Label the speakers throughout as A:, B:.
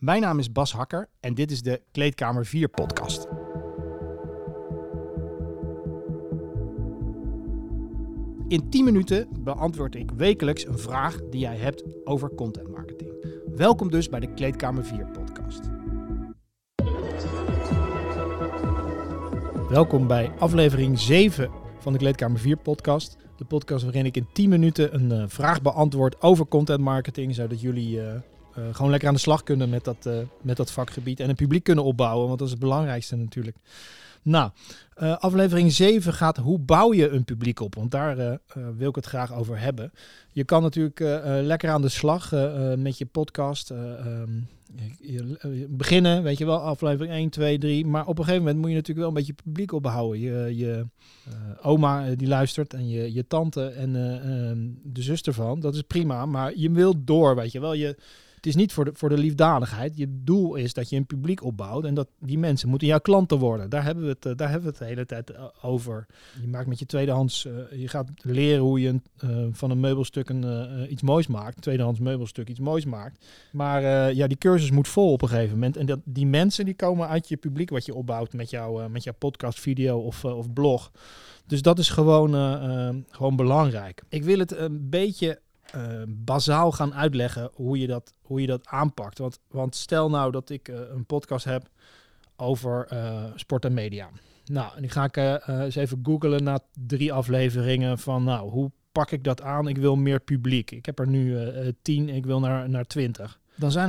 A: Mijn naam is Bas Hakker en dit is de Kleedkamer 4 podcast. In 10 minuten beantwoord ik wekelijks een vraag die jij hebt over content marketing. Welkom dus bij de Kleedkamer 4 podcast. Welkom bij aflevering 7 van de Kleedkamer 4 podcast. De podcast waarin ik in 10 minuten een vraag beantwoord over content marketing, zodat jullie gewoon lekker aan de slag kunnen met dat vakgebied en een publiek kunnen opbouwen, want dat is het belangrijkste natuurlijk. Nou, aflevering 7 gaat hoe bouw je een publiek op, want daar wil ik het graag over hebben. Je kan natuurlijk lekker aan de slag met je podcast, beginnen, weet je wel, aflevering 1, 2, 3, maar op een gegeven moment moet je natuurlijk wel een beetje publiek opbouwen. Je oma die luistert en je tante en de zus ervan, dat is prima, maar je wilt door, weet je wel. Het is niet voor de liefdadigheid. Je doel is dat je een publiek opbouwt en dat die mensen moeten jouw klanten worden. Daar hebben we het de hele tijd over. Je maakt met je tweedehands, je gaat leren hoe je van een meubelstuk iets moois maakt. Een tweedehands meubelstuk iets moois maakt. Maar die cursus moet vol op een gegeven moment. En die mensen die komen uit je publiek wat je opbouwt met jouw podcast, video of blog. Dus dat is gewoon belangrijk. Ik wil het een beetje bazaal gaan uitleggen hoe je dat aanpakt. Want stel nou dat ik een podcast heb over sport en media. Nou, en dan ga ik eens even googlen naar 3 afleveringen van hoe pak ik dat aan? Ik wil meer publiek. Ik heb er nu 10, ik wil naar 20. Dan zijn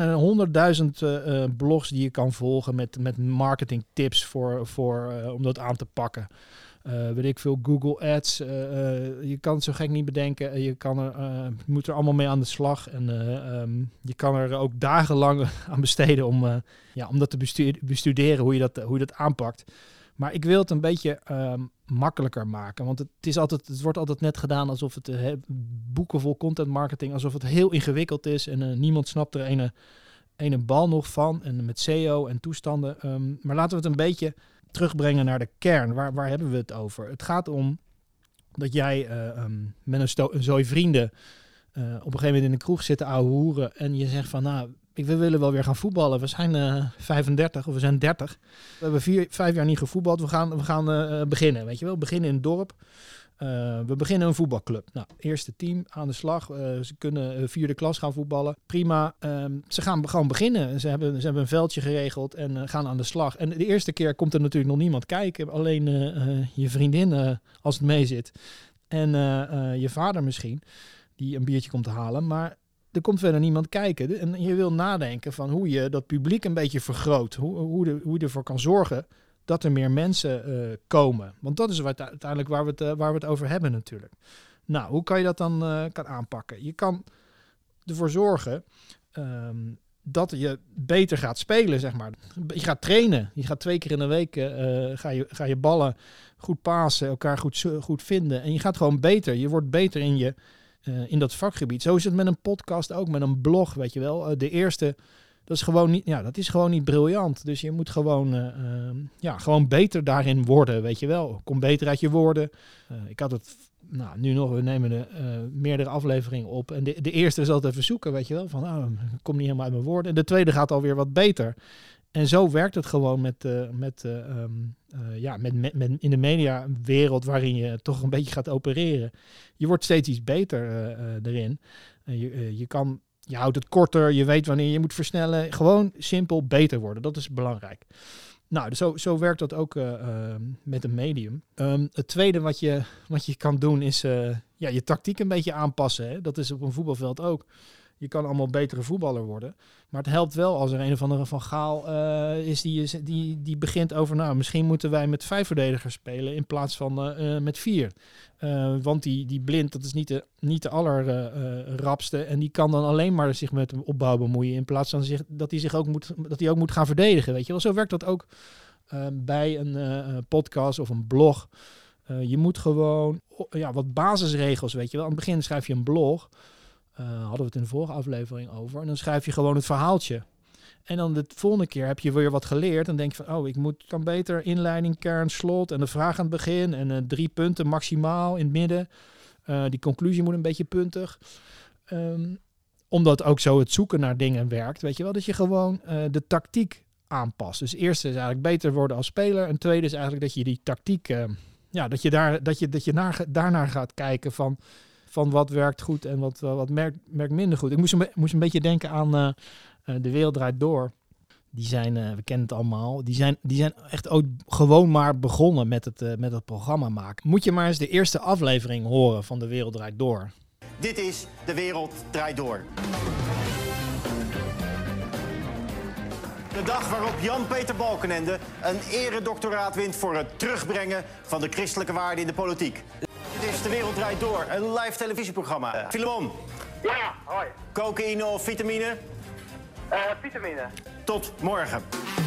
A: er 100.000 blogs die je kan volgen met marketing tips om dat aan te pakken. Weet ik veel, Google Ads, je kan het zo gek niet bedenken. Je moet er allemaal mee aan de slag. En je kan er ook dagenlang aan besteden om dat te bestuderen, hoe je dat aanpakt. Maar ik wil het een beetje makkelijker maken. Want het wordt altijd net gedaan alsof het boeken vol content marketing, alsof het heel ingewikkeld is. En niemand snapt er ene bal nog van. En met SEO en toestanden. Maar laten we het een beetje terugbrengen naar de kern. Waar hebben we het over? Het gaat om dat jij met een zooi vrienden op een gegeven moment in de kroeg zitten ouwehoeren en je zegt van we willen wel weer gaan voetballen. We zijn 35 of we zijn 30. We hebben 5 jaar niet gevoetbald. We gaan beginnen, weet je wel. Beginnen in het dorp. We beginnen een voetbalclub. Nou, eerste team aan de slag. Ze kunnen 4e klas gaan voetballen. Prima. Ze gaan gewoon beginnen. Ze hebben een veldje geregeld en gaan aan de slag. En de eerste keer komt er natuurlijk nog niemand kijken. Alleen je vriendin als het mee zit. En je vader misschien, die een biertje komt halen. Maar er komt verder niemand kijken. En je wil nadenken van hoe je dat publiek een beetje vergroot. Hoe je ervoor kan zorgen dat er meer mensen komen. Want dat is uiteindelijk waar we het over hebben natuurlijk. Nou, hoe kan je dat dan kan aanpakken? Je kan ervoor zorgen dat je beter gaat spelen, zeg maar. Je gaat trainen. Je gaat 2 keer in de week ga je ballen goed pasen, elkaar goed vinden. En je gaat gewoon beter. Je wordt beter in dat vakgebied. Zo is het met een podcast ook, met een blog, weet je wel. De eerste, dat is gewoon niet briljant. Dus je moet gewoon beter daarin worden, weet je wel. Kom beter uit je woorden. Ik had het, we nemen meerdere afleveringen op. En de eerste is altijd even zoeken, weet je wel. Van, ik kom niet helemaal uit mijn woorden. En de tweede gaat alweer wat beter. En zo werkt het gewoon in de mediawereld waarin je toch een beetje gaat opereren. Je wordt steeds iets beter erin. Je houdt het korter, je weet wanneer je moet versnellen. Gewoon simpel beter worden, dat is belangrijk. Nou, dus zo werkt dat ook met een medium. Het tweede wat je kan doen is je tactiek een beetje aanpassen. Hè? Dat is op een voetbalveld ook. Je kan allemaal betere voetballer worden. Maar het helpt wel als er een of andere Van Gaal is die begint over, misschien moeten wij met 5 verdedigers spelen in plaats van met 4. Want die Blind, dat is niet de allerrapste. En die kan dan alleen maar zich met hem opbouw bemoeien in plaats van dat hij ook moet gaan verdedigen. Weet je wel, zo werkt dat ook bij een podcast of een blog. Je moet gewoon wat basisregels, weet je wel. Aan het begin schrijf je een blog. Hadden we het in de vorige aflevering over. En dan schrijf je gewoon het verhaaltje. En dan de volgende keer heb je weer wat geleerd. En denk je van, ik kan beter inleiding, kern, slot en de vraag aan het begin. En 3 punten maximaal in het midden. Die conclusie moet een beetje puntig. omdat ook zo het zoeken naar dingen werkt, weet je wel, dat je gewoon de tactiek aanpast. Dus eerst is eigenlijk beter worden als speler. En tweede is eigenlijk dat je die tactiek, dat je daarnaar gaat kijken van wat werkt goed en wat merkt minder goed. Ik moest een beetje denken aan De Wereld Draait Door. Die zijn, we kennen het allemaal, die zijn echt ook gewoon maar begonnen met het programma maken. Moet je maar eens de eerste aflevering horen van De Wereld Draait Door.
B: Dit is De Wereld Draait Door. De dag waarop Jan-Peter Balkenende een eredoctoraat wint voor het terugbrengen van de christelijke waarden in de politiek. Dit is De Wereld Draait Door, een live televisieprogramma. Filemon.
C: Ja, hoi.
B: Cocaïne of vitamine?
C: Vitamine.
B: Tot morgen.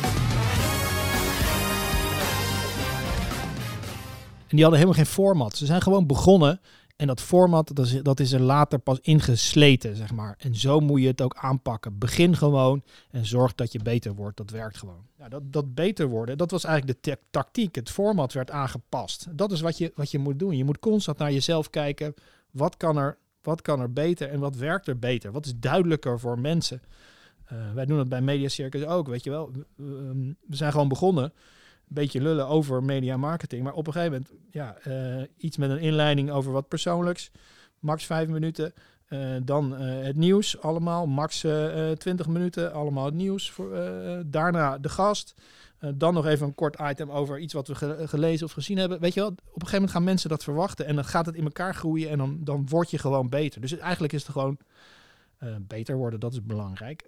A: En die hadden helemaal geen format. Ze zijn gewoon begonnen. En dat format, dat is er later pas ingesleten, zeg maar. En zo moet je het ook aanpakken. Begin gewoon en zorg dat je beter wordt. Dat werkt gewoon. Ja, dat beter worden, dat was eigenlijk de tactiek. Het format werd aangepast. Dat is wat je moet doen. Je moet constant naar jezelf kijken. Wat kan er beter en wat werkt er beter? Wat is duidelijker voor mensen? Wij doen het bij Media Circus ook, weet je wel. We zijn gewoon begonnen. Een beetje lullen over media marketing. Maar op een gegeven moment, iets met een inleiding over wat persoonlijks. Max 5 minuten. Dan het nieuws allemaal. Max 20 minuten. Allemaal het nieuws. Daarna de gast. Dan nog even een kort item over iets wat we gelezen of gezien hebben. Weet je wel, op een gegeven moment gaan mensen dat verwachten. En dan gaat het in elkaar groeien. En dan word je gewoon beter. Dus eigenlijk is het gewoon beter worden. Dat is belangrijk.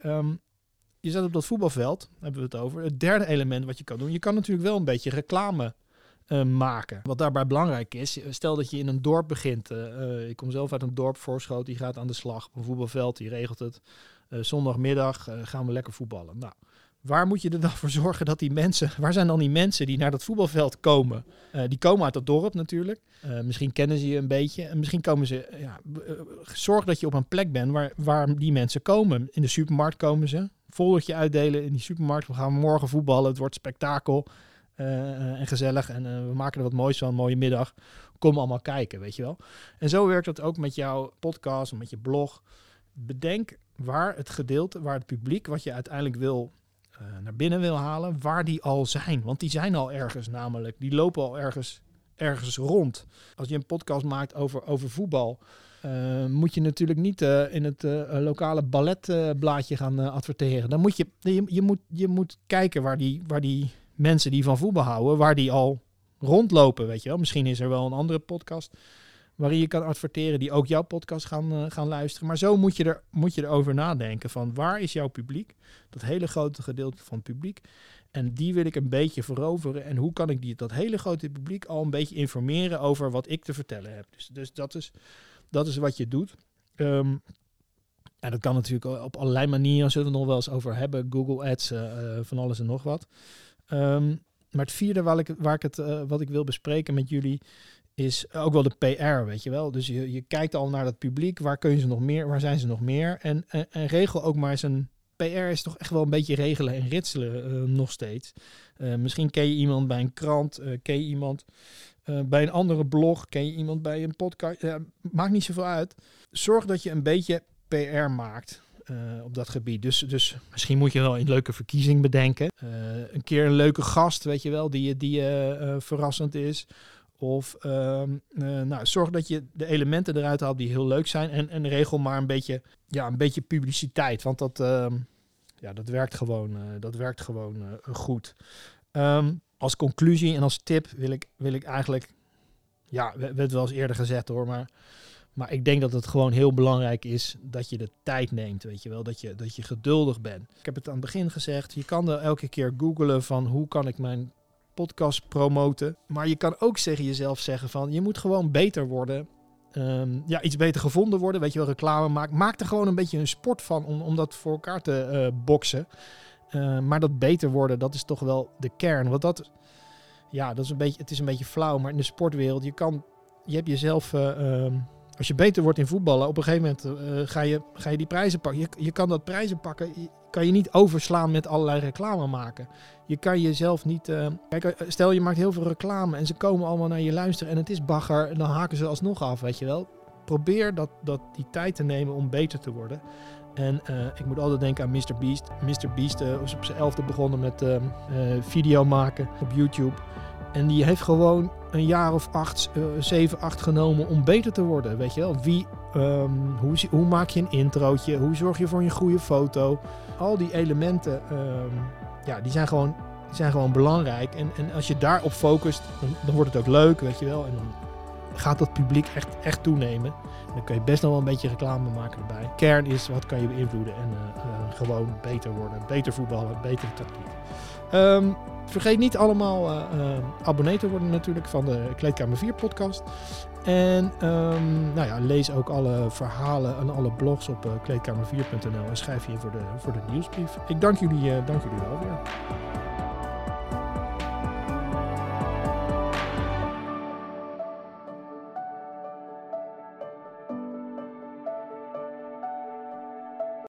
A: Je zet op dat voetbalveld, hebben we het over. Het derde element wat je kan doen. Je kan natuurlijk wel een beetje reclame maken. Wat daarbij belangrijk is, stel dat je in een dorp begint. Ik kom zelf uit een dorp, Voorschoten, die gaat aan de slag op een voetbalveld, die regelt het. Zondagmiddag gaan we lekker voetballen. Nou, waar moet je er dan voor zorgen dat die mensen... Waar zijn dan die mensen die naar dat voetbalveld komen? Die komen uit dat dorp natuurlijk. Misschien kennen ze je een beetje. En misschien komen ze... zorg dat je op een plek bent waar die mensen komen. In de supermarkt komen ze. Foldertje uitdelen in die supermarkt. We gaan morgen voetballen. Het wordt spektakel. En gezellig. En we maken er wat moois van. Een mooie middag. Kom allemaal kijken, weet je wel. En zo werkt dat ook met jouw podcast. Met je blog. Bedenk waar het publiek wat je uiteindelijk naar binnen wil halen, waar die al zijn. Want die zijn al ergens namelijk. Die lopen al ergens rond. Als je een podcast maakt over voetbal, moet je natuurlijk niet in het lokale balletblaadje gaan adverteren. Dan moet je moet kijken waar die mensen die van voetbal houden, waar die al rondlopen, weet je wel. Misschien is er wel een andere podcast waarin je kan adverteren die ook jouw podcast gaan luisteren. Maar zo moet je erover nadenken van waar is jouw publiek? Dat hele grote gedeelte van het publiek. En die wil ik een beetje veroveren. En hoe kan ik dat hele grote publiek al een beetje informeren over wat ik te vertellen heb? Dus dat is wat je doet. En dat kan natuurlijk op allerlei manieren. Zullen we het nog wel eens over hebben. Google Ads, van alles en nog wat. Maar het vierde wat ik wil bespreken met jullie is ook wel de PR, weet je wel. Dus je kijkt al naar dat publiek. Waar kun je ze nog meer? Waar zijn ze nog meer? En regel ook maar eens een... PR is toch echt wel een beetje regelen en ritselen nog steeds. Misschien ken je iemand bij een krant. Ken je iemand bij een andere blog. Ken je iemand bij een podcast. Maakt niet zoveel uit. Zorg dat je een beetje PR maakt op dat gebied. Dus misschien moet je wel een leuke verkiezing bedenken. Een keer een leuke gast, weet je wel, die verrassend is. Of zorg dat je de elementen eruit haalt die heel leuk zijn. En regel maar een beetje publiciteit. Want dat werkt gewoon goed. Als conclusie en als tip wil ik eigenlijk... Ja, we hebben het wel eens eerder gezegd hoor. Maar ik denk dat het gewoon heel belangrijk is dat je de tijd neemt. Weet je wel, dat je geduldig bent. Ik heb het aan het begin gezegd. Je kan er elke keer googlen van hoe kan ik mijn podcast promoten. Maar je kan ook jezelf zeggen van je moet gewoon beter worden. Iets beter gevonden worden. Weet je wel, reclame maken. Maak er gewoon een beetje een sport van om dat voor elkaar te boksen. Maar dat beter worden, dat is toch wel de kern. Want dat is het is een beetje flauw. Maar in de sportwereld, je hebt jezelf... als je beter wordt in voetballen, op een gegeven moment ga je die prijzen pakken. Je kan dat prijzen pakken, kan je niet overslaan met allerlei reclame maken. Je kan jezelf niet... Kijk, stel je maakt heel veel reclame en ze komen allemaal naar je luisteren en het is bagger en dan haken ze alsnog af, weet je wel. Probeer die tijd te nemen om beter te worden. En ik moet altijd denken aan Mr. Beast. Mr. Beast is op zijn 11e begonnen met video maken op YouTube. En die heeft gewoon een jaar of 7, 8 genomen om beter te worden. Weet je wel? Hoe maak je een introotje? Hoe zorg je voor een goede foto? Al die elementen, die zijn gewoon belangrijk. En als je daarop focust, dan wordt het ook leuk, weet je wel. En dan gaat dat publiek echt toenemen. En dan kun je best nog wel een beetje reclame maken erbij. Kern is, wat kan je beïnvloeden? En gewoon beter worden. Beter voetballen, betere tactiek. Vergeet niet allemaal abonnee te worden natuurlijk van de Kleedkamer 4 podcast. En lees ook alle verhalen en alle blogs op kleedkamer4.nl en schrijf je in voor de nieuwsbrief. Ik dank jullie wel weer.